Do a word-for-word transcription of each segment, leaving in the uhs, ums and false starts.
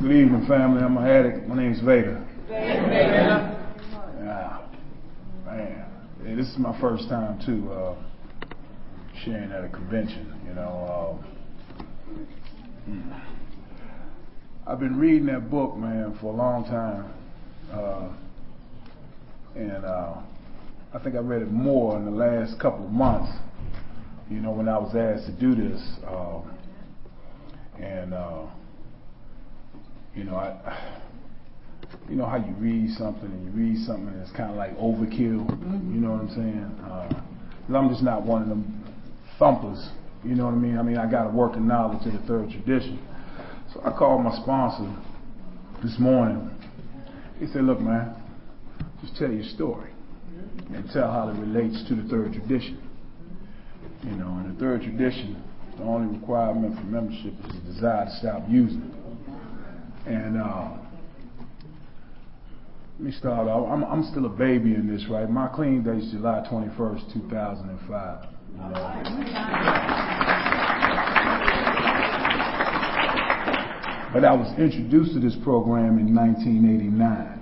Good evening, family. I'm an addict. My name's Vader. Vader. Yeah, man. Yeah, this is my first time too uh, sharing at a convention. You know, uh, hmm. I've been reading that book, man, for a long time, uh, and uh, I think I read it more in the last couple of months. You know, when I was asked to do this, uh, and uh, you know, I, you know how you read something and you read something and it's kind of like overkill. You know what I'm saying? Uh, 'cause I'm just not one of them thumpers. You know what I mean? I mean, I got a working knowledge of the third tradition. So I called my sponsor this morning. He said, "Look, man, just tell your story and tell how it relates to the third tradition. You know, in the third tradition, the only requirement for membership is a desire to stop using." And uh, let me start off. I'm, I'm still a baby in this, right? My clean date is July twenty-first, two thousand five. You know? But I was introduced to this program in nineteen eighty-nine.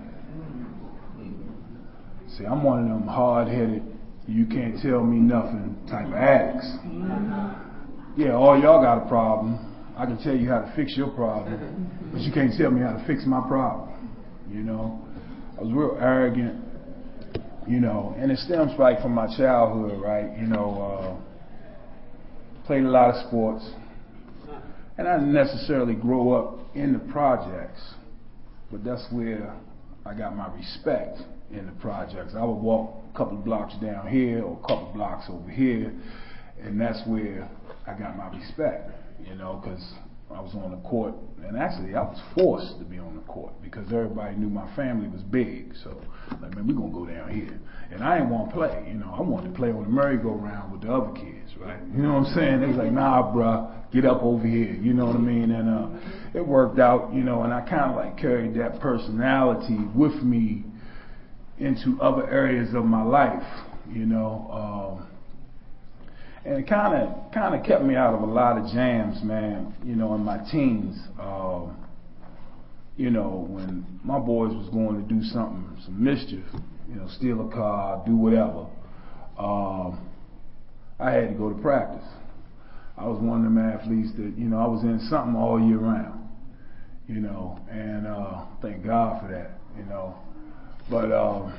See, I'm one of them hard-headed, you can't tell me nothing type of addicts. Yeah, all y'all got a problem. I can tell you how to fix your problem, but you can't tell me how to fix my problem. You know, I was real arrogant, you know, and it stems right from my childhood, right? You know, uh, played a lot of sports, and I didn't necessarily grow up in the projects, but that's where I got my respect in the projects. I would walk a couple of blocks down here or a couple of blocks over here, and that's where I got my respect, you know, because I was on the court, and actually I was forced to be on the court because everybody knew my family was big. So, like, man, we're going to go down here. And I didn't want to play, you know, I wanted to play on the merry-go-round with the other kids, right? You know what I'm saying? They was like, "Nah, bruh, get up over here," you know what I mean? And uh, it worked out, you know, and I kind of like carried that personality with me into other areas of my life, you know. Um, And it kind of kind of kept me out of a lot of jams, man, you know, in my teens. Uh, you know, when my boys was going to do something, some mischief, you know, steal a car, do whatever, um, I had to go to practice. I was one of them athletes that, you know, I was in something all year round, you know, and uh, thank God for that, you know. But, um,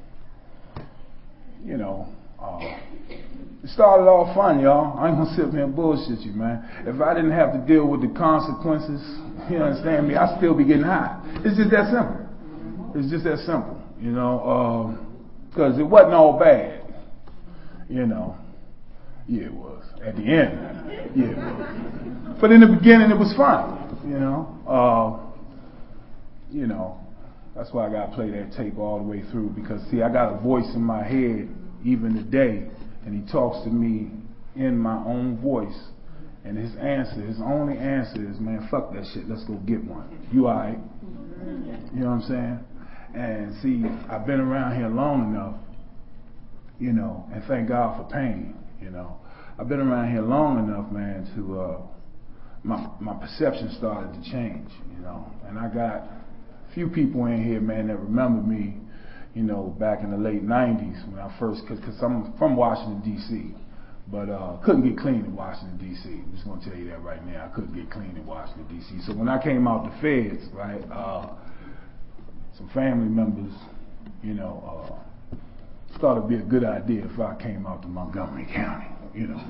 you know, uh, it started off fun, y'all. I ain't gonna sit here and bullshit you, man. If I didn't have to deal with the consequences, you understand me, I'd still be getting high. It's just that simple. It's just that simple, you know, because uh, it wasn't all bad, you know. Yeah, it was. At the end, yeah, it was. But in the beginning, it was fun, you know. Uh, you know, that's why I gotta play that tape all the way through, because, see, I got a voice in my head even today, and he talks to me in my own voice, and his answer, his only answer is, "Man, fuck that shit, let's go get one. You alright?" You know what I'm saying? And see, I've been around here long enough, you know, and thank God for pain, you know. I've been around here long enough, man, to, uh, my, my perception started to change, you know, and I got a few people in here, man, that remember me, you know, back in the late nineties when I first, because I'm from Washington, D C, but uh, couldn't get clean in Washington, D C. I'm just going to tell you that right now. I couldn't get clean in Washington, D C. So when I came out the feds, right, uh, some family members, you know, uh, thought it'd be a good idea if I came out to Montgomery County, you know.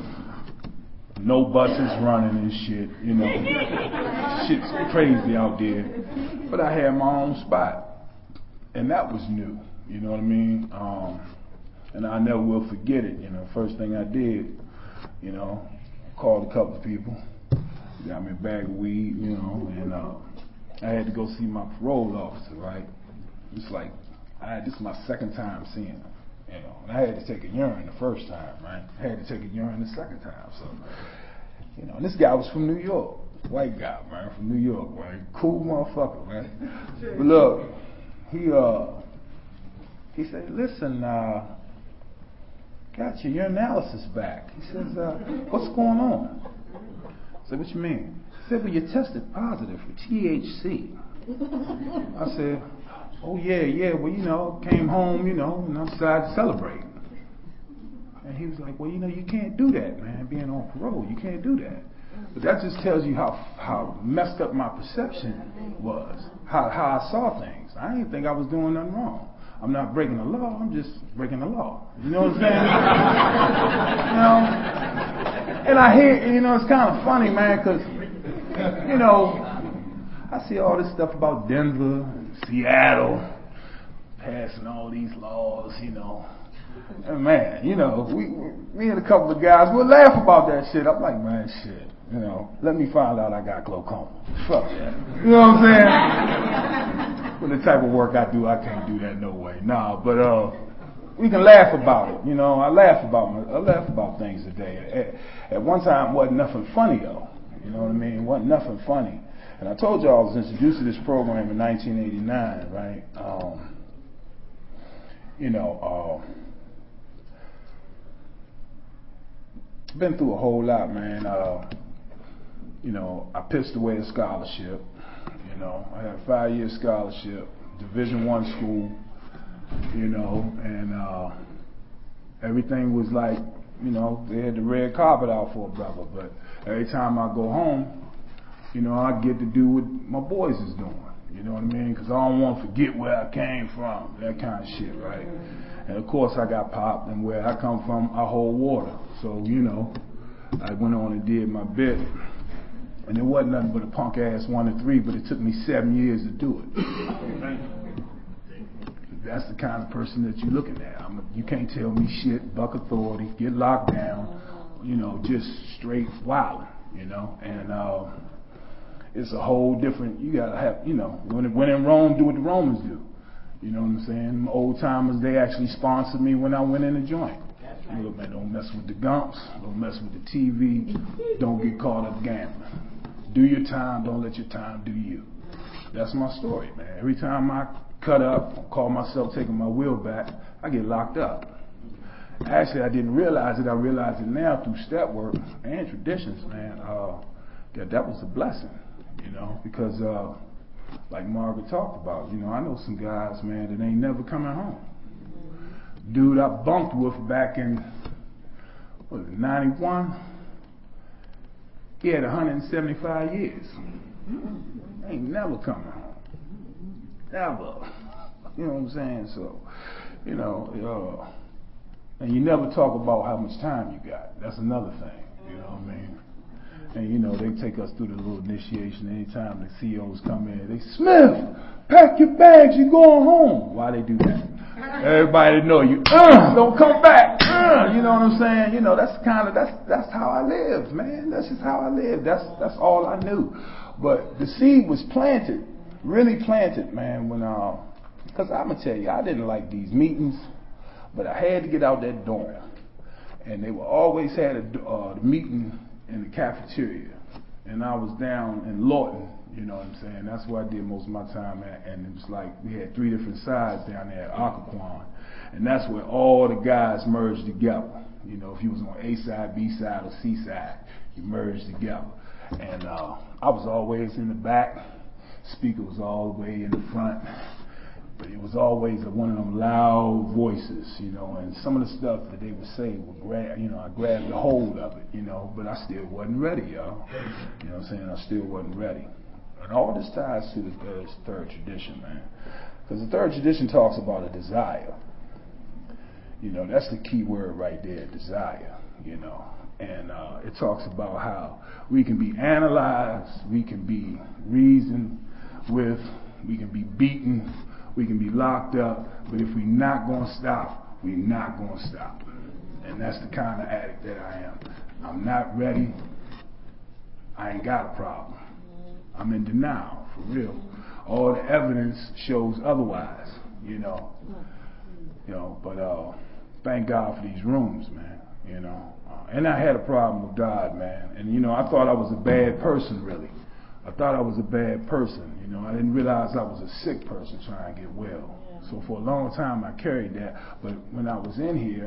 No buses running and shit, you know. Shit's crazy out there. But I had my own spot. And that was new, you know what I mean? Um, and I never will forget it, you know. First thing I did, you know, called a couple of people, got me a bag of weed, you know, and uh, I had to go see my parole officer, right? It's like, I had, this is my second time seeing him, you know, and I had to take a urine the first time, right? I had to take a urine the second time, so, you know, and this guy was from New York, white guy, man, from New York, right? Cool motherfucker, right? But look, He uh he said, "Listen, uh, got your urinalysis back." He says, uh, "What's going on?" I said, "What you mean?" said, well, you tested positive for T H C. I said, oh, yeah, yeah, well, you know, came home, you know, and I decided to celebrate. And he was like, well, you know, you can't do that, man, being on parole. You can't do that. But that just tells you how how messed up my perception was, how, how I saw things. I didn't think I was doing nothing wrong. I'm not breaking the law, I'm just breaking the law. You know what I'm saying? You know? And I hear, you know, it's kind of funny, man, because, you know, I see all this stuff about Denver and Seattle passing all these laws, you know. And man, you know, we, me and a couple of guys, we'll laugh about that shit. I'm like, man, shit, you know, let me find out I got glaucoma. Fuck that. You know what I'm saying? With the type of work I do, I can't do that no way. Nah, but uh, we can laugh about it. You know, I laugh about my, I laugh about things today. At, at one time, it wasn't nothing funny though. You know what I mean? It wasn't nothing funny. And I told you I was introduced to this program in nineteen eighty-nine, right? Um, you know. Uh, Been through a whole lot, man. Uh, you know, I pissed away a scholarship. You know, I had a five-year scholarship, Division One school. You know, and uh, everything was like, you know, they had the red carpet out for a brother. But every time I go home, you know, I get to do what my boys is doing. You know what I mean? Because I don't want to forget where I came from, that kind of shit, right? And of course, I got popped, and where I come from, I hold water. So, you know, I went on and did my bit. And it wasn't nothing but a punk ass one to three, but it took me seven years to do it. That's the kind of person that you're looking at. I'm a, you can't tell me shit, buck authority, get locked down, you know, just straight wilding, you know. And uh, it's a whole different, you gotta have, you know, when, when in Rome, do what the Romans do. You know what I'm saying? Old timers, they actually sponsored me when I went in the joint. Right. Look, man, don't mess with the gumps, don't mess with the T V, don't get caught up gambling. Do your time, don't let your time do you. That's my story, man. Every time I cut up, call myself taking my wheel back, I get locked up. Actually, I didn't realize it. I realize it now through step work and traditions, man, uh, that that was a blessing, you know, because uh, like Margaret talked about, you know, I know some guys, man, that ain't never coming home. Dude I bunked with back in, what was it, ninety-one? He had one hundred seventy-five years. Ain't never coming home. Never. You know what I'm saying? So, you know, uh, and you never talk about how much time you got. That's another thing. You know what I mean? And you know, they take us through the little initiation. Anytime the C E Os come in, they, Smith, pack your bags, you're going home. Why they do that? Everybody know you, uh, don't come back. Uh, you know what I'm saying? You know, that's kind of, that's that's how I live, man. That's just how I live. That's that's all I knew. But the seed was planted, really planted, man, when, uh, because I'm going to tell you, I didn't like these meetings, but I had to get out that dorm. And they were always had a uh, meeting in the cafeteria. And I was down in Lawton, you know what I'm saying? That's where I did most of my time at. And it was like, we had three different sides down there at Occoquan. And that's where all the guys merged together. You know, if you was on A side, B side, or C side, you merged together. And uh, I was always in the back. Speaker was all the way in the front. But it was always one of them loud voices, you know, and some of the stuff that they would say would grab, you know, I grabbed a hold of it, you know, but I still wasn't ready, y'all. You know what I'm saying? I still wasn't ready. And all this ties to the third, third tradition, man. Because the third tradition talks about a desire. You know, that's the key word right there, desire, you know. And uh, it talks about how we can be analyzed, we can be reasoned with, we can be beaten, we can be locked up, but if we're not going to stop, we're not going to stop. And that's the kind of addict that I am. I'm not ready. I ain't got a problem. I'm in denial, for real. All the evidence shows otherwise, you know. You know, but uh, thank God for these rooms, man, you know. Uh, and I had a problem with God, man. And, you know, I thought I was a bad person, really. I thought I was a bad person, you know. I didn't realize I was a sick person trying to get well. So for a long time I carried that. But when I was in here,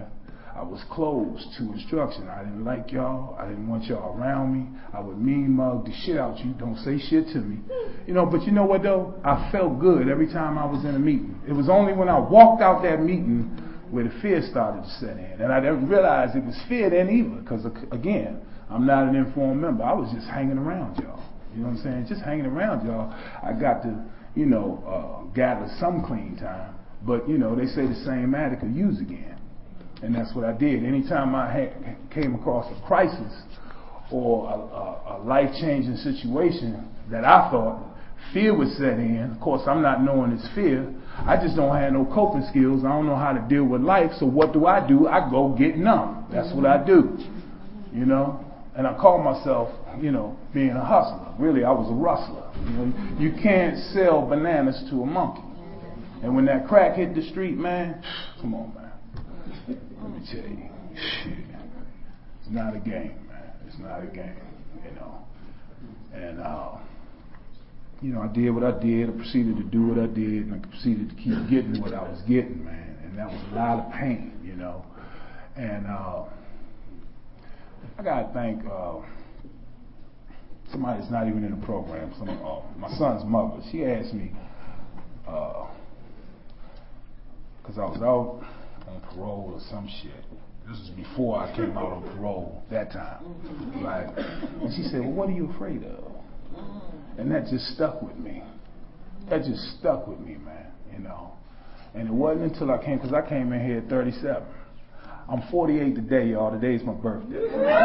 I was closed to instruction. I didn't like y'all. I didn't want y'all around me. I would mean mug the shit out you. Don't say shit to me. You know, but you know what though? I felt good every time I was in a meeting. It was only when I walked out that meeting where the fear started to set in. And I didn't realize it was fear then either. Because again, I'm not an informed member. I was just hanging around y'all. You know what I'm saying? Just hanging around y'all. I got to, you know, uh, gather some clean time. But, you know, they say the same addict will use again. And that's what I did. Anytime I had, came across a crisis or a, a, a life-changing situation that I thought fear would set in, of course, I'm not knowing it's fear. I just don't have no coping skills. I don't know how to deal with life. So what do I do? I go get numb. That's what I do. You know? And I call myself, you know, being a hustler. Really, I was a rustler. You know, you can't sell bananas to a monkey. And when that crack hit the street, man, come on, man. Let me tell you, shit, it's not a game, man. It's not a game, you know. And, uh, you know, I did what I did. I proceeded to do what I did, and I proceeded to keep getting what I was getting, man. And that was a lot of pain, you know. And uh, I got to thank uh, somebody that's not even in the program, some, uh, my son's mother. She asked me, because uh, I was out on parole or some shit. This was before I came out on parole that time, right? And she said, well, what are you afraid of? And that just stuck with me. That just stuck with me, man, you know. And it wasn't until I came, because I came in here at thirty-seven. I'm forty-eight today, y'all. Today's my birthday.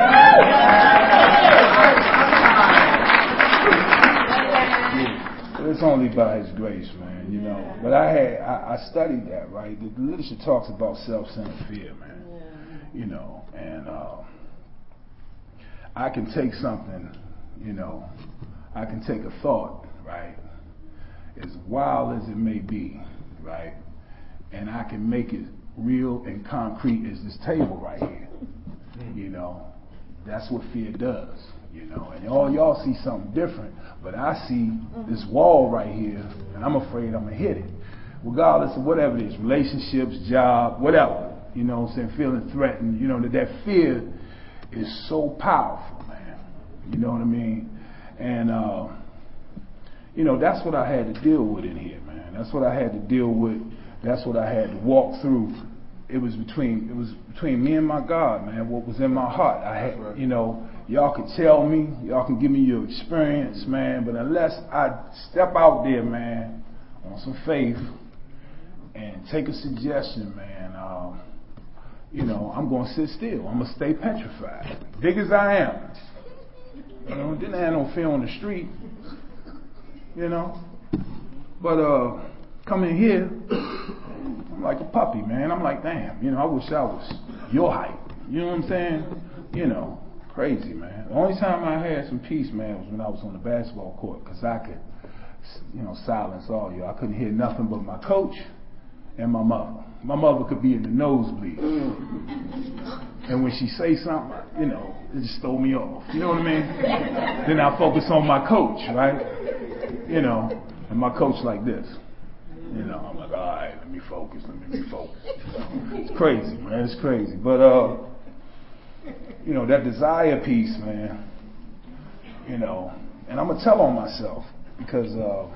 Yeah. It's only by His grace, man, you know. But I had, I, I studied that, right? The literature talks about self-centered fear, man. You know, and uh, I can take something, you know, I can take a thought, right, as wild as it may be, right, and I can make it real and concrete as this table right here. You know, that's what fear does, you know, and all y'all see something different, but I see this wall right here, and I'm afraid I'm going to hit it, regardless of whatever it is, relationships, job, whatever. You know what I'm saying, feeling threatened, you know, that that fear is so powerful, man. You know what I mean? And, uh, you know, that's what I had to deal with in here, man. That's what I had to deal with. That's what I had to walk through. It was between, it was between me and my God, man, what was in my heart. I had, you know, y'all can tell me, y'all can give me your experience, man, but unless I step out there, man, on some faith and take a suggestion, man, um, you know, I'm going to sit still. I'm going to stay petrified. Big as I am. You know, didn't have no fear on the street. You know. But uh, coming here, I'm like a puppy, man. I'm like, damn, you know, I wish I was your height. You know what I'm saying? You know, crazy, man. The only time I had some peace, man, was when I was on the basketball court, because I could, you know, silence all you. I couldn't hear nothing but my coach and my mother. My mother could be in the nosebleed. And when she say something, you know, it just throw me off. You know what I mean? Then I focus on my coach, right? You know, and my coach like this. You know, I'm like, all right, let me focus, let me focus. It's crazy, man, it's crazy. But, uh, you know, that desire piece, man, you know, and I'm going to tell on myself because, uh,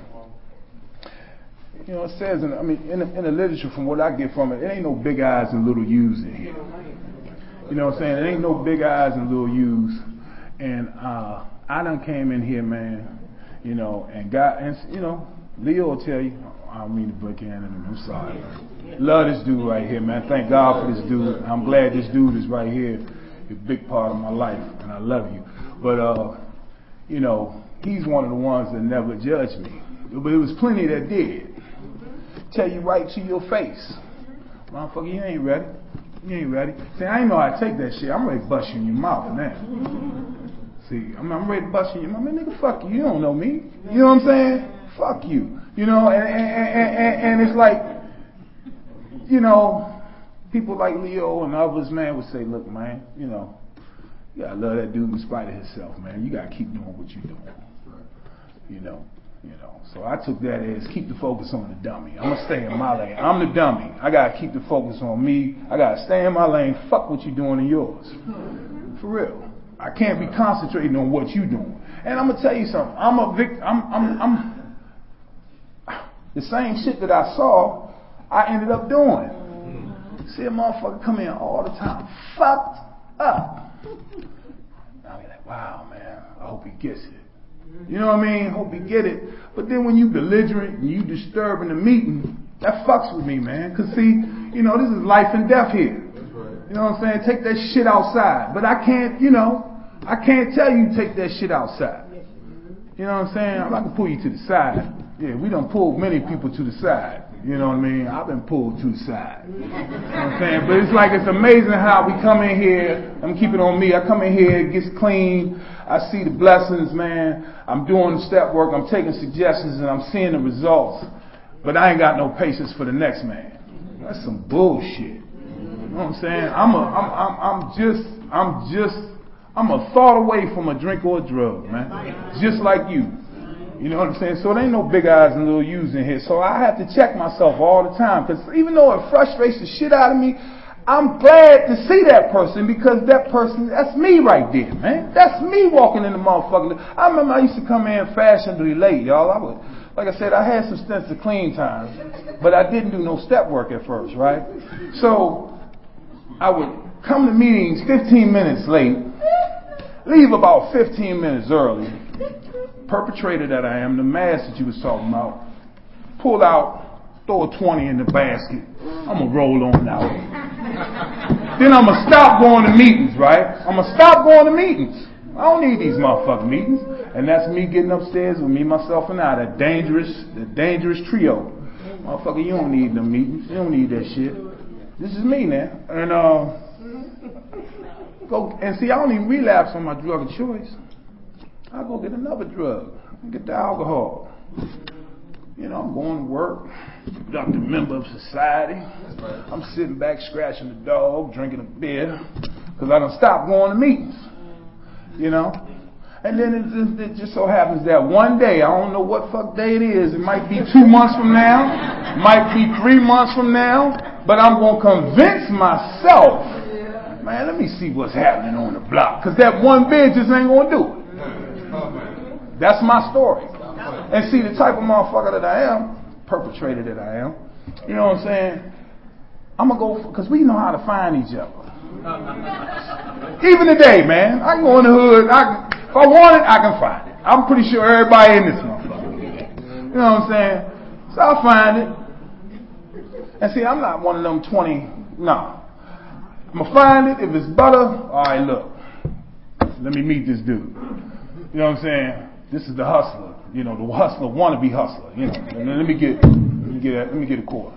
you know, it says, in, I mean, in the, in the literature, from what I get from it, it ain't no big eyes and little U's in here. You know what I'm saying? There ain't no big eyes and little U's. And uh, I done came in here, man, you know, and got, and you know, Leo will tell you, I don't mean to break your hand in him, I'm sorry. Love this dude right here, man. Thank God for this dude. I'm glad this dude is right here. He's a big part of my life, and I love you. But, uh, you know, he's one of the ones that never judged me. But it was plenty that did. Tell you right to your face, motherfucker, you ain't ready. You ain't ready. See, I ain't know how to take that shit. I'm ready to bust you in your mouth now. See, I'm, I'm ready to bust you in your mouth. Man, nigga, fuck you. You don't know me. You know what I'm saying? Fuck you. You know, and, and, and, and, and it's like, you know, people like Leo and others, man, would say, look, man, you know, you gotta love that dude in spite of himself, man. You gotta keep doing what you're doing. You know. You know, so I took that as keep the focus on the dummy. I'm gonna stay in my lane. I'm the dummy. I gotta keep the focus on me. I gotta stay in my lane. Fuck what you doing in yours. For real. I can't be concentrating on what you doing. And I'm gonna tell you something. I'm a vic. I'm. I'm. I'm. The same shit that I saw, I ended up doing. See a motherfucker come in all the time, fucked up. I'll be like, wow, man. I hope he gets it. You know what I mean? Hope you get it. But then when you belligerent and you disturbing the meeting, that fucks with me, man. Cause see, you know, this is life and death here. You know what I'm saying? Take that shit outside. But I can't, you know, I can't tell you take that shit outside. You know what I'm saying? I'm not gonna pull you to the side. Yeah, we done pulled many people to the side. You know what I mean? I've been pulled to the side. You know what I'm saying? But it's like, it's amazing how we come in here. I'm keeping on me. I come in here, it gets clean. I see the blessings, man. I'm doing the step work. I'm taking suggestions and I'm seeing the results. But I ain't got no patience for the next man. That's some bullshit. You know what I'm saying? I'm a, I'm, I'm, I'm just, I'm just, I'm a thought away from a drink or a drug, man. Just like you. You know what I'm saying? So there ain't no big eyes and little U's in here. So I have to check myself all the time. Because even though it frustrates the shit out of me, I'm glad to see that person because that person, that's me right there, man. That's me walking in the motherfucking... I remember I used to come in fashionably late, y'all. I would, like I said, I had some stints of clean time, but I didn't do no step work at first, right? So I would come to meetings fifteen minutes late, leave about fifteen minutes early. Perpetrator that I am, the mask that you was talking about, pull out, throw a twenty in the basket. I'm going to roll on out. Then I'm going to stop going to meetings, right? I'm going to stop going to meetings. I don't need these motherfucking meetings. And that's me getting upstairs with me, myself, and I, that dangerous, that dangerous trio. Motherfucker, you don't need them meetings. You don't need that shit. This is me now. And, uh, go, and see, I don't even relapse on my drug of choice. I'll go get another drug. Get the alcohol. You know, I'm going to work, productive member of society. I'm sitting back scratching the dog, drinking a beer, because I done stopped going to meetings. You know? And then it just, it just so happens that one day, I don't know what fuck day it is, it might be two months from now, might be three months from now, but I'm going to convince myself, man, let me see what's happening on the block, because that one bid just ain't going to do it. That's my story. And see, the type of motherfucker that I am, perpetrator that I am, you know what I'm saying? I'm going to go, because we know how to find each other. Even today, man, I can go in the hood, I can, if I want it, I can find it. I'm pretty sure everybody in this motherfucker. You know what I'm saying? So I'll find it. And see, I'm not one of them twenty, no. I'm going to find it. If it's butter, all right, look. Let me meet this dude. You know what I'm saying? This is the hustler. You know, the hustler, wannabe hustler. You know, let me get, let me get, let me get a quarter.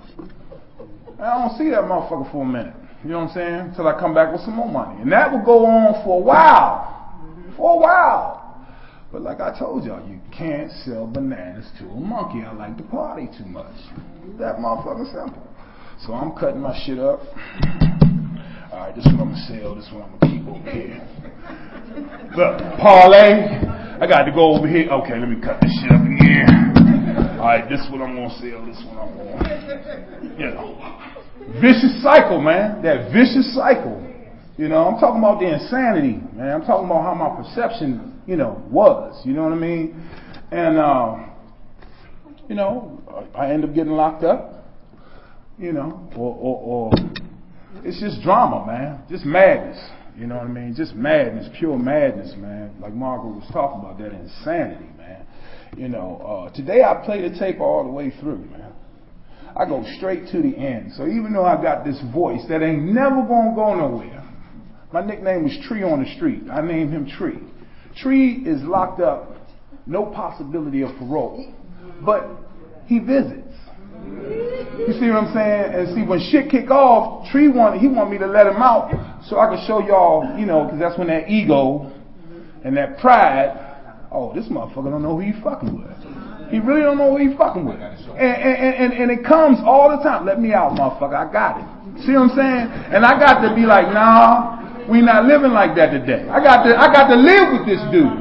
I don't see that motherfucker for a minute. You know what I'm saying? Until I come back with some more money, and that will go on for a while, for a while. But like I told y'all, you can't sell bananas to a monkey. I like to party too much. That motherfucker simple. So I'm cutting my shit up. All right, this one I'm gonna sell. This one I'm gonna keep over here. Look, parlay. I got to go over here. Okay, let me cut this shit up again. All right, this one I'm gonna sell. This one I'm gonna, you know, vicious cycle, man. That vicious cycle. You know, I'm talking about the insanity, man. I'm talking about how my perception, you know, was. You know what I mean? And uh, you know, I end up getting locked up. You know, or, or, or it's just drama, man. Just madness. You know what I mean? Just madness, pure madness, man. Like Margaret was talking about, that insanity, man. You know, uh, today I play the tape all the way through, man. I go straight to the end. So even though I got this voice that ain't never gonna go nowhere, my nickname was Tree on the Street. I named him Tree. Tree is locked up, no possibility of parole, but he visits. You see what I'm saying? And see, when shit kick off, Tree wanted, he want me to let him out so I can show y'all, you know, because that's when that ego and that pride, oh, this motherfucker don't know who he fucking with. He really don't know who he fucking with. And, and, and, and it comes all the time. Let me out, motherfucker. I got it. See what I'm saying? And I got to be like, nah, we not living like that today. I got to, I got to live with this dude.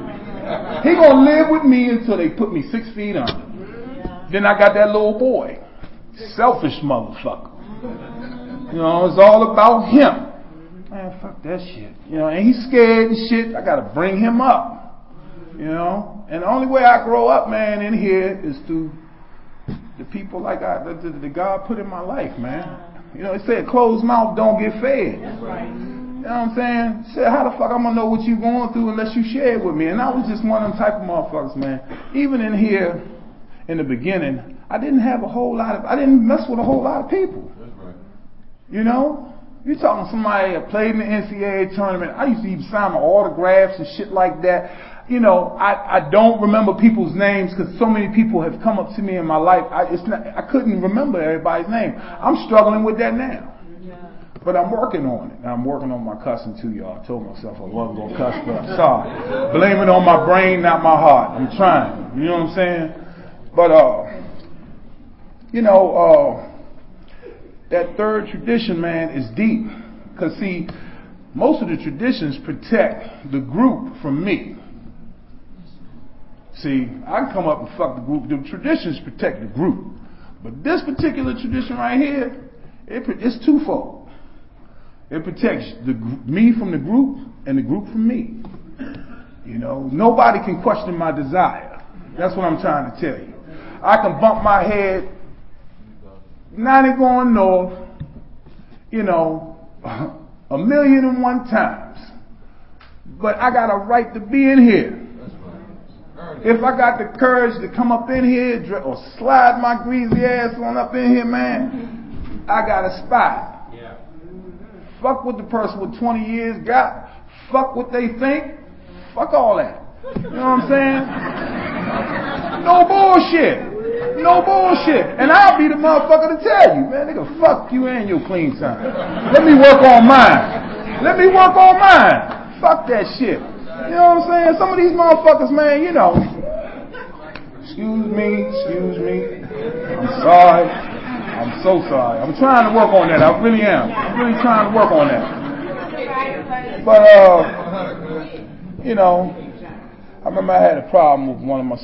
He gonna live with me until they put me six feet under. Then I got that little boy. Selfish motherfucker. You know, it's all about him. Man, fuck that shit. You know, and he's scared and shit. I gotta bring him up. You know? And the only way I grow up, man, in here is through the people like I, the, the, the God put in my life, man. You know, it said closed mouth don't get fed. That's right. You know what I'm saying? Said, how the fuck I'm gonna know what you going through unless you share it with me? And I was just one of them type of motherfuckers, man. Even in here, in the beginning, I didn't have a whole lot of, I didn't mess with a whole lot of people. That's right. You know? You're talking to somebody that played in the N C double A tournament. I used to even sign my autographs and shit like that. You know, I, I don't remember people's names because so many people have come up to me in my life. I, it's not, I couldn't remember everybody's name. I'm struggling with that now. But I'm working on it. And I'm working on my cussing too, y'all. I told myself I wasn't going to cuss, but I'm sorry. Blame it on my brain, not my heart. I'm trying. You know what I'm saying? But, uh, you know, uh, that third tradition, man, is deep. Because, see, most of the traditions protect the group from me. See, I can come up and fuck the group. The traditions protect the group. But this particular tradition right here, it, it's twofold. It protects the, me from the group and the group from me. You know, nobody can question my desire. That's what I'm trying to tell you. I can bump my head ninety going north, you know, a million and one times. But I got a right to be in here. If I got the courage to come up in here or slide my greasy ass on up in here, man, I got a spot. Yeah. Fuck what the person with twenty years got. Fuck what they think. Fuck all that. You know what I'm saying? No bullshit. No bullshit. And I'll be the motherfucker to tell you, man, nigga, fuck you and your clean time. Let me work on mine. Let me work on mine. Fuck that shit. You know what I'm saying? Some of these motherfuckers, man, you know. Excuse me, excuse me. I'm sorry. I'm so sorry. I'm trying to work on that. I really am. I'm really trying to work on that. But, uh, you know, I remember I had a problem with one of my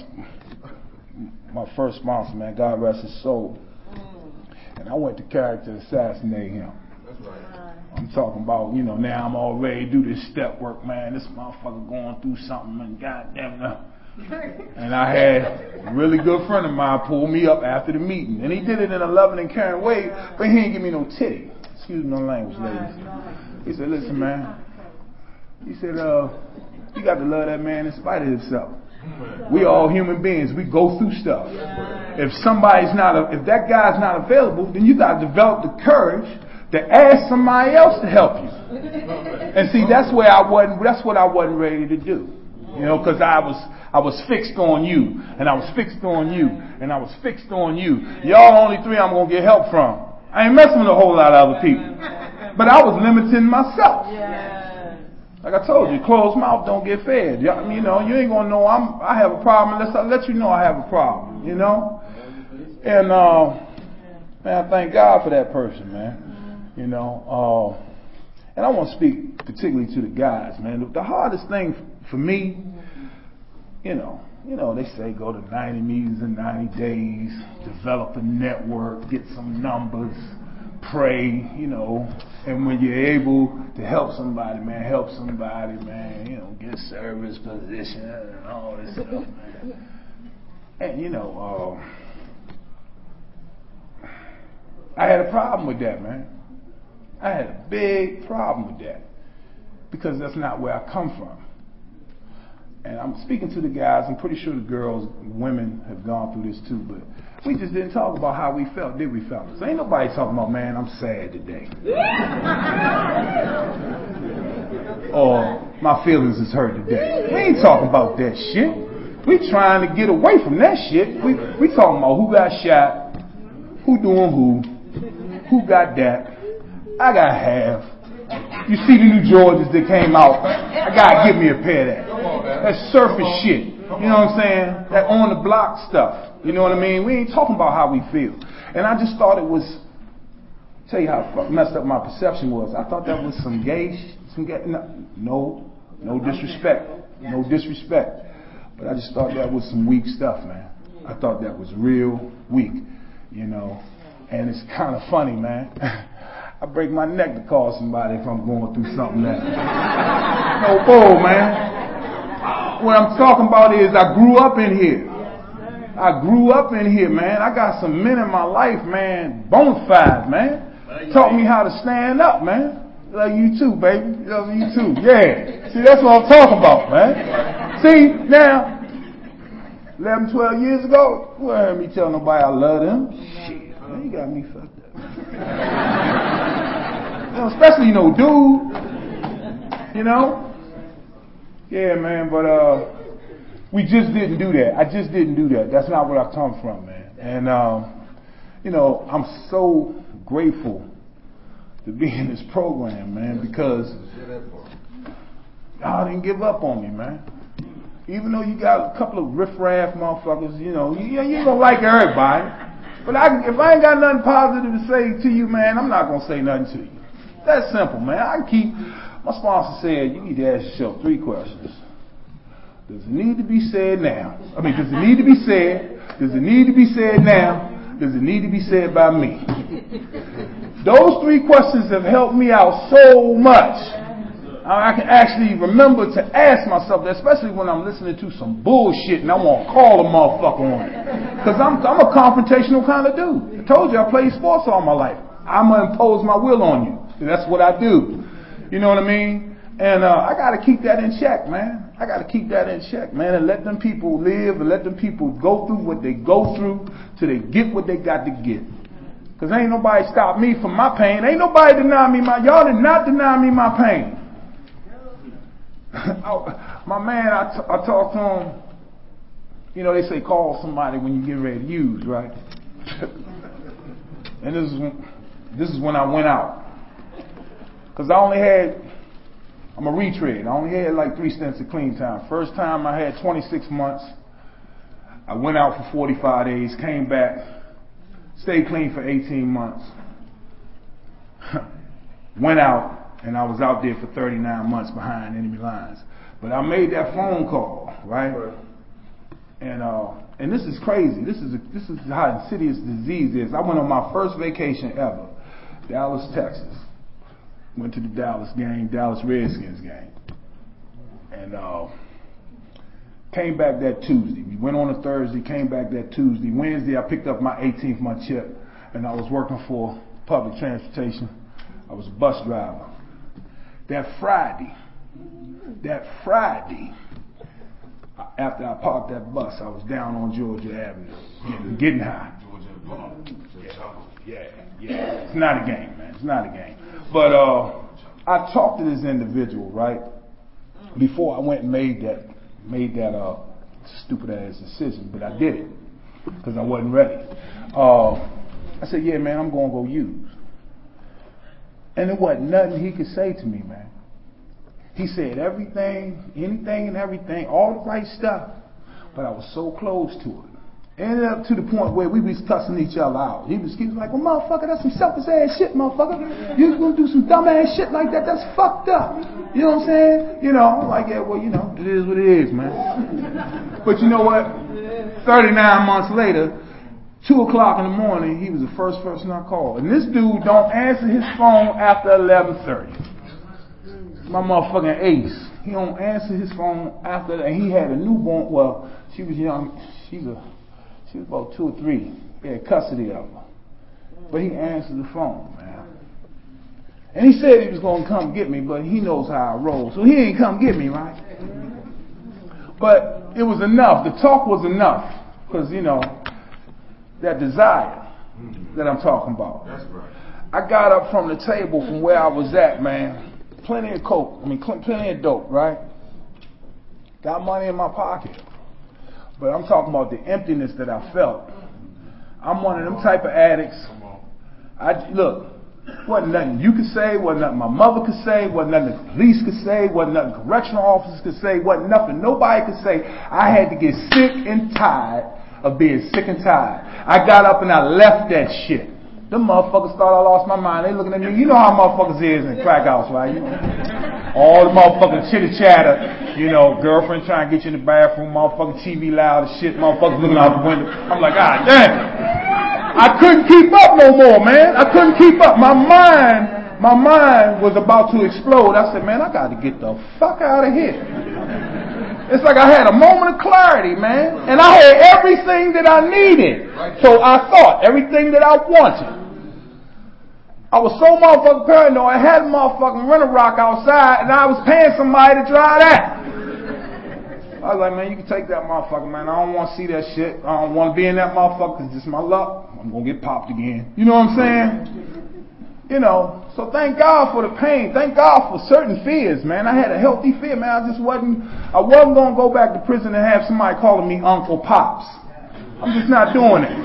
my first sponsor, man, God rest his soul. And I went to character assassinate him. That's right. I'm talking about, you know, now I'm all ready to do this step work, man. This motherfucker going through something, and goddamn it. And I had a really good friend of mine pull me up after the meeting. And he did it in a loving and caring way, but he didn't give me no titty. Excuse me, no language, ladies. He said, listen, man. He said, uh, you got to love that man in spite of himself. We all human beings. We go through stuff. If somebody's not, a, if that guy's not available, then you got to develop the courage to ask somebody else to help you. And see, that's where I wasn't. That's what I wasn't ready to do. You know, because I was, I was fixed on you, and I was fixed on you, and I was fixed on you. Y'all only three I'm gonna get help from. I ain't messing with a whole lot of other people, but I was limiting myself. Like I told you, closed mouth don't get fed. You know, you ain't gonna know I'm. I have a problem unless I let you know I have a problem. You know, and uh, man, I thank God for that person, man. You know, uh, and I want to speak particularly to the guys, man. The hardest thing for me, you know, you know, they say go to ninety meetings in ninety days, develop a network, get some numbers, pray, you know, and when you're able to help somebody, man, help somebody, man, you know, get service position and all this stuff, man. And, you know, uh, I had a problem with that, man. I had a big problem with that because that's not where I come from. And I'm speaking to the guys. I'm pretty sure the girls, women have gone through this too, but we just didn't talk about how we felt, did we, fellas? Ain't nobody talking about, man, I'm sad today. Or my feelings is hurt today. We ain't talking about that shit. We trying to get away from that shit. We we talking about who got shot, who doing who, who got that. I got half. You see the new Jordans that came out. I gotta give me a pair of that. That surface shit. You know what I'm saying? That on the block stuff. You know what I mean? We ain't talking about how we feel. And I just thought it was, tell you how messed up my perception was. I thought that was some gay, some gay, no, no, no disrespect. No disrespect. But I just thought that was some weak stuff, man. I thought that was real weak, you know. And it's kind of funny, man. I break my neck to call somebody if I'm going through something that. No bull, man. What I'm talking about is I grew up in here. I grew up in here, man. I got some men in my life, man, bona fide, man. Taught me how to stand up, man. Love you too, baby. Love you too. Yeah. See, that's what I'm talking about, man. See, now, eleven, twelve years ago, you wouldn't hear me tell nobody I love them. Shit, man, you got me fucked up. You know, especially, you know, dude. You know? Yeah, man, but, uh, we just didn't do that. I just didn't do that. That's not where I come from, man. And, um, you know, I'm so grateful to be in this program, man, because y'all didn't give up on me, man. Even though you got a couple of riffraff motherfuckers, you know, you, you ain't gonna like everybody. But I, if I ain't got nothing positive to say to you, man, I'm not gonna say nothing to you. That's simple, man. I can keep, my sponsor said, you need to ask yourself three questions. Does it need to be said now? I mean, does it need to be said? Does it need to be said now? Does it need to be said by me? Those three questions have helped me out so much. I can actually remember to ask myself that, especially when I'm listening to some bullshit and I want to call a motherfucker on it. Because I'm, I'm a confrontational kind of dude. I told you I played sports all my life. I'm going to impose my will on you. That's what I do. You know what I mean? And uh, I got to keep that in check, man. I got to keep that in check, man, and let them people live and let them people go through what they go through till they get what they got to get. Because ain't nobody stop me from my pain. Ain't nobody deny me my, y'all did not deny me my pain. My man, I, t- I talked to him, you know, they say call somebody when you get ready to use, right? And this is when, this is when I went out. Because I only had, I'm a retread. I only had like three stints of clean time. First time I had twenty-six months. I went out for forty-five days, came back, stayed clean for eighteen months. Went out, and I was out there for thirty-nine months behind enemy lines. But I made that phone call, right? And uh, and this is crazy. This is a, this is how insidious disease is. I went on my first vacation ever, Dallas, Texas. Went to the Dallas game, Dallas Redskins game. And uh, came back that Tuesday. We went on a Thursday, came back that Tuesday. Wednesday, I picked up my eighteenth month chip, and I was working for public transportation. I was a bus driver. That Friday, that Friday, after I parked that bus, I was down on Georgia Avenue, getting, getting high. Yeah, yeah, yeah. It's not a game, man. It's not a game. But uh, I talked to this individual, right, before I went and made that made that uh, stupid ass decision. But I did it because I wasn't ready. Uh, I said, yeah, man, I'm going to go use. And there wasn't nothing he could say to me, man. He said everything, anything and everything, all the right stuff, but I was so close to it. Ended up to the point where we was cussing each other out. He was, he was like, well, motherfucker, that's some selfish ass shit, motherfucker. You was going to do some dumb ass shit like that. That's fucked up. You know what I'm saying? You know, I'm like, yeah, well, you know, it is what it is, man. But you know what? thirty-nine months later, two o'clock in the morning, he was the first person I called. And this dude don't answer his phone after eleven thirty. My motherfucking ace. He don't answer his phone after that. And he had a newborn. Well, she was young. She's a... She was about two or three. He had custody of her. But he answered the phone, man. And he said he was going to come get me, but he knows how I roll. So he ain't come get me, right? But it was enough. The talk was enough. Because, you know, that desire that I'm talking about. That's right. I got up from the table from where I was at, man. Plenty of coke. I mean, plenty of dope, right? Got money in my pocket. But I'm talking about the emptiness that I felt. I'm one of them type of addicts. I, look, wasn't nothing you could say, wasn't nothing my mother could say, wasn't nothing the police could say, wasn't nothing correctional officers could say, wasn't nothing nobody could say. I had to get sick and tired of being sick and tired. I got up and I left that shit. Them motherfuckers thought I lost my mind. They looking at me. You know how motherfuckers is in crack house, right? You know, all the motherfucking chitter chatter. You know, girlfriend trying to get you in the bathroom. Motherfucking T V loud as shit. Motherfuckers looking out the window. I'm like, God damn. I couldn't keep up no more, man. I couldn't keep up. My mind, my mind was about to explode. I said, man, I got to get the fuck out of here. It's like I had a moment of clarity, man. And I had everything that I needed. So I thought, everything that I wanted. I was so motherfucking paranoid, I had a motherfucking Rent-A-Rock outside, and I was paying somebody to drive that. I was like, man, you can take that motherfucker, man. I don't want to see that shit. I don't want to be in that motherfucker because it's my luck. I'm going to get popped again. You know what I'm saying? You know, so thank God for the pain. Thank God for certain fears, man. I had a healthy fear, man. I just wasn't, I wasn't going to go back to prison and have somebody calling me Uncle Pops. I'm just not doing it.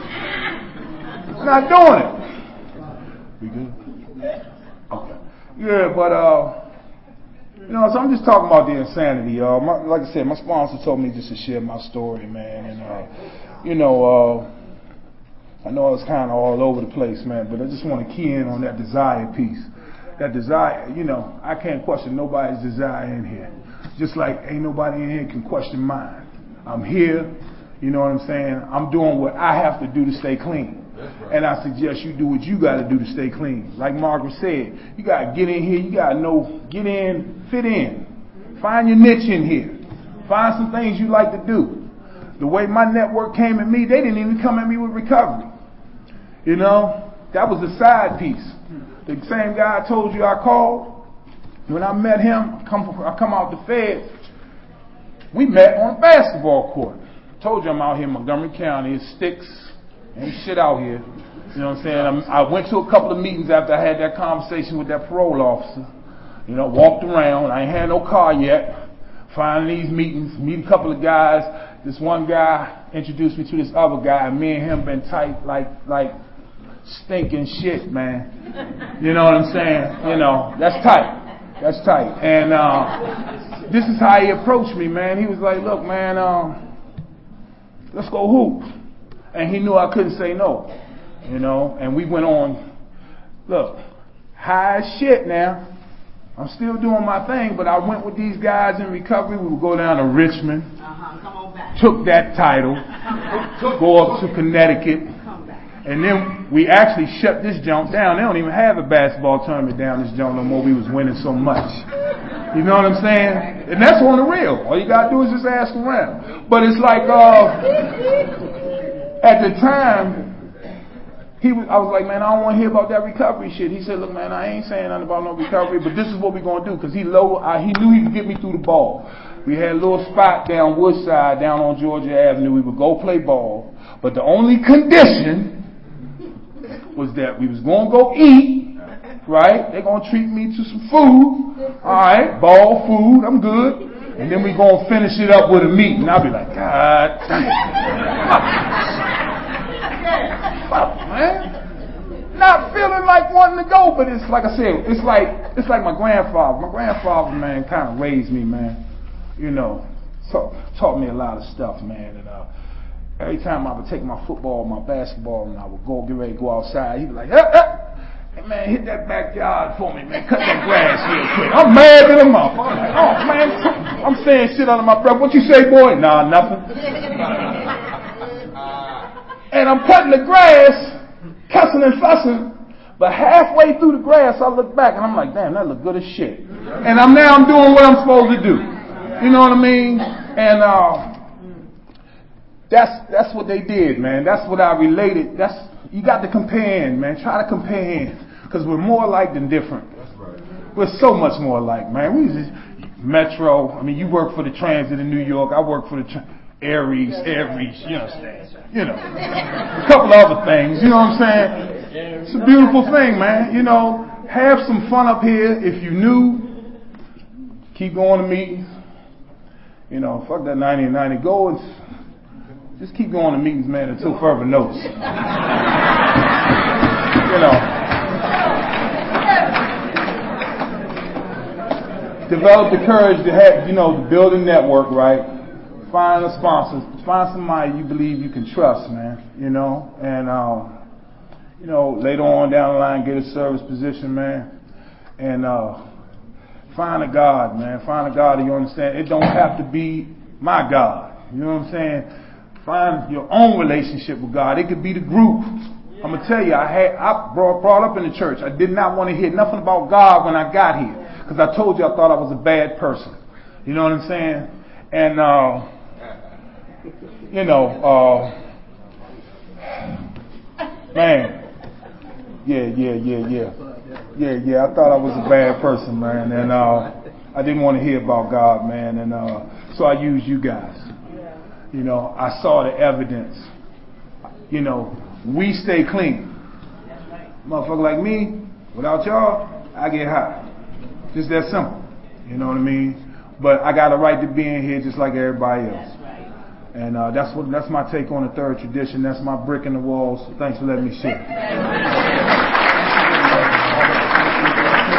Not doing it. We good? Okay. Yeah, but, uh, you know, so I'm just talking about the insanity, y'all. My, like I said, my sponsor told me just to share my story, man. And, uh, you know, uh, I know I was kind of all over the place, man, but I just want to key in on that desire piece. That desire, you know, I can't question nobody's desire in here. Just like ain't nobody in here can question mine. I'm here, you know what I'm saying? I'm doing what I have to do to stay clean. Right. And I suggest you do what you got to do to stay clean. Like Margaret said, you got to get in here, you got to know, get in, fit in. Find your niche in here. Find some things you like to do. The way my network came at me, they didn't even come at me with recovery. You know, that was the side piece. The same guy I told you I called, when I met him, I come, I come out the Fed, we met on a basketball court. I told you I'm out here in Montgomery County. It sticks. Ain't shit out here. You know what I'm saying? I'm, I went to a couple of meetings after I had that conversation with that parole officer. You know, walked around. I ain't had no car yet. Finding these meetings, meet a couple of guys. This one guy introduced me to this other guy, and me and him been tight like like stinking shit, man. You know what I'm saying? You know, that's tight. That's tight. And uh, this is how he approached me, man. He was like, look, man, um, let's go hoop. And he knew I couldn't say no. You know, and we went on, look, high as shit now. I'm still doing my thing, but I went with these guys in recovery. We would go down to Richmond, uh-huh. Come on back. Took that title, go up to Connecticut, and then we actually shut this joint down. They don't even have a basketball tournament down this joint no more. We was winning so much. You know what I'm saying? And that's on the real. All you got to do is just ask around. But it's like, uh, at the time, He was, I was like, man, I don't want to hear about that recovery shit. He said, look, man, I ain't saying nothing about no recovery, but this is what we're going to do. Because he low, I, he knew he could get me through the ball. We had a little spot down Woodside, down on Georgia Avenue. We would go play ball. But the only condition was that we was going to go eat, right? They're going to treat me to some food. All right, ball, food, I'm good. And then we're going to finish it up with a meeting. I'll be like, God damn. Fuck, man. Not feeling like wanting to go, but it's like I said, it's like it's like my grandfather. My grandfather, man, kind of raised me, man. You know, taught, taught me a lot of stuff, man. And uh, every time I would take my football, my basketball, and I would go get ready to go outside, he'd be like, hey, hey, man, hit that backyard for me, man. Cut that grass real quick. I'm mad at him up. I'm like, oh, man, I'm saying shit under my breath. What you say, boy? Nah, nothing. And I'm cutting the grass, cussing and fussing, but halfway through the grass, I look back and I'm like, damn, that look good as shit. And I'm now I'm doing what I'm supposed to do. You know what I mean? And uh, that's that's what they did, man. That's what I related. That's you got to compare in, man. Try to compare in, because we're more alike than different. We're so much more alike, man. We just Metro. I mean, you work for the transit in New York. I work for the tra- Aries, Aries. You understand? You know, a couple of other things, you know what I'm saying? It's a beautiful thing, man. You know, have some fun up here. If you new, keep going to meetings. You know, fuck that ninety and ninety. Go and just keep going to meetings, man, until further notice. You know. Develop the courage to have, you know, to build a network, right? Find a sponsor. Find somebody you believe you can trust, man. You know, and um, you know, later on down the line, get a service position, man, and uh, find a God, man. Find a God that you understand. It don't have to be my God. You know what I'm saying? Find your own relationship with God. It could be the group. I'm gonna tell you, I had I brought brought up in the church. I did not want to hear nothing about God when I got here, because I told you I thought I was a bad person. You know what I'm saying? And uh, you know, uh, man, yeah, yeah, yeah, yeah, yeah, yeah. I thought I was a bad person, man, and uh, I didn't want to hear about God, man, and uh, so I used you guys. You know, I saw the evidence. You know. We stay clean. Motherfucker like me, without y'all, I get high. Just that simple. You know what I mean? But I got a right to be in here just like everybody else. And uh, that's what that's my take on the third tradition. That's my brick in the walls. Thanks for letting me share.